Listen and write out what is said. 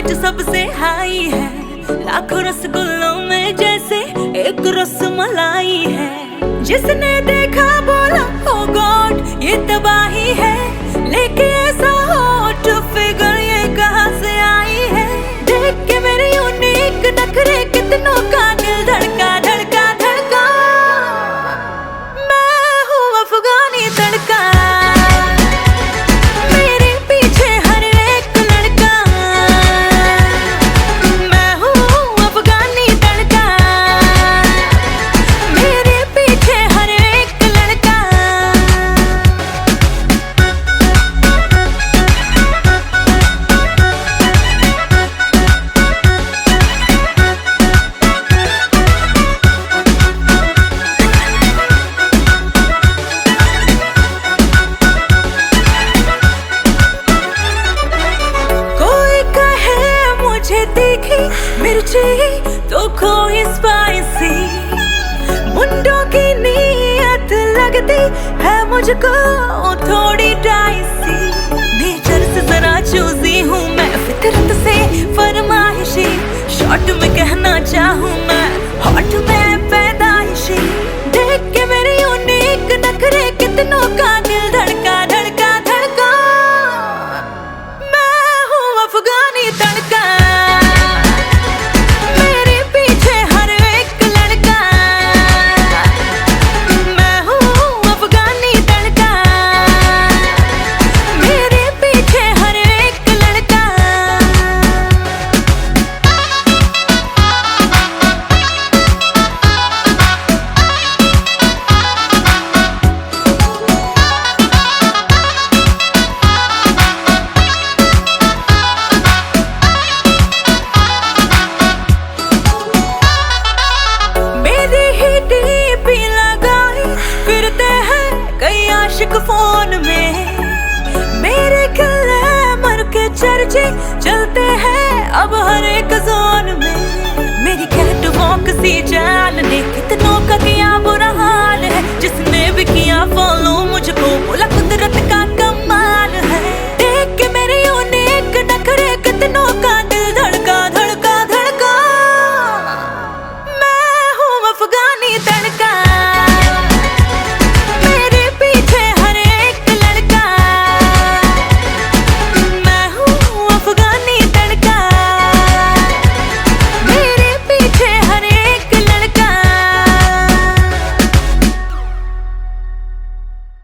आज सबसे हाई है, लाखों रसगुल्लों में जैसे एक रसमलाई है। जिसने देखा बोला ओ गॉड ये तबाही है, लेके ऐसा हॉट फिगर ये कहाँ से आई है। देख के मेरे यूनिक नखरे कितनों का दिल धड़का धड़का धड़का। मैं हूँ अफगानी तड़का, मेरे पीछे हर एक लड़का। मैं हूँ अफगानी तड़का, मेरे पीछे हर एक लड़का। कोई कहे मुझे तीखी मिर्ची तो कोई स्पाइसी, मुंडों की नीयत लगती है मुझको थोड़ी डाइसी। नेचर से जरा चूजी हूँ मैं, फितरत से फरमाइशी। शॉर्ट में कहना चाहूँ मैं, हॉट में पैदाइशी। देख के मेरे यूनिक नखरे कितनों का दिल धड़का धड़का धड़का। मैं हूँ अफगानी तड़का, मेरे पीछे हर एक लड़का। मैं हूँ अफगानी तड़का, मेरे पीछे हर एक लड़का। मेरी ही डीपी लगाई फिरते हैं कई आशिक फोन में। मेरे ग्लैमर के चर्चे चलते हैं अब हर एक जोन में। मेरी कैटवॉक सी जान देख